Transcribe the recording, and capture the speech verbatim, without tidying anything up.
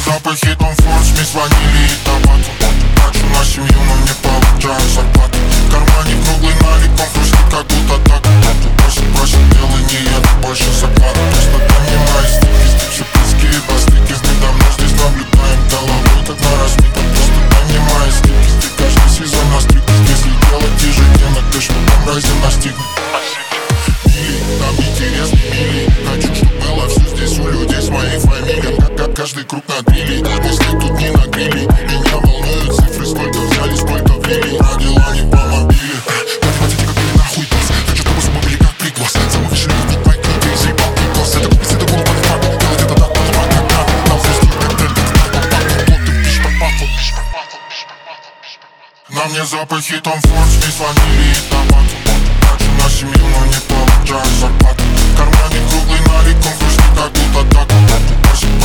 запахи Том Форд, смесь ванили и табака. Трачу на семью, но не получаю зарплату. В кармане круглый налик, он хрустит, как будто так. Просит, просит белый, не еду больше зарплату. Просто дай мне мои стики, здесь все писки и бастыки. Недавно здесь наблюдаем головой, как на разбитом. Просто дай мне мои стики, здесь каждый сезон на стрик. Если делать ежедневно, ты ж потом райзен настигнет. Мили, нам интересны мили. Хочу, чтоб было все здесь у людей с моей фамилией. Как, как каждый круг набили, мысли тут не нагрели. Меня волнуют цифры, сколько взяли, сколько влили. Про дела не по мобиле. Математики как были нахуй класс. Хочу, чтобы зубы были как приглас. Самовышли как тут мои книги и заебал класс. Это купить это голову под факт. Делать это так, под факт, как надо. Нам звезды, как тренды, как на папу. Вот ты пишешь под папу. На мне запахи Том Форд, смесь ванили и табака. Трачу на семью, но не получаю зарплату. В кармане круглый налик, он хрустит, как будто так. Просит,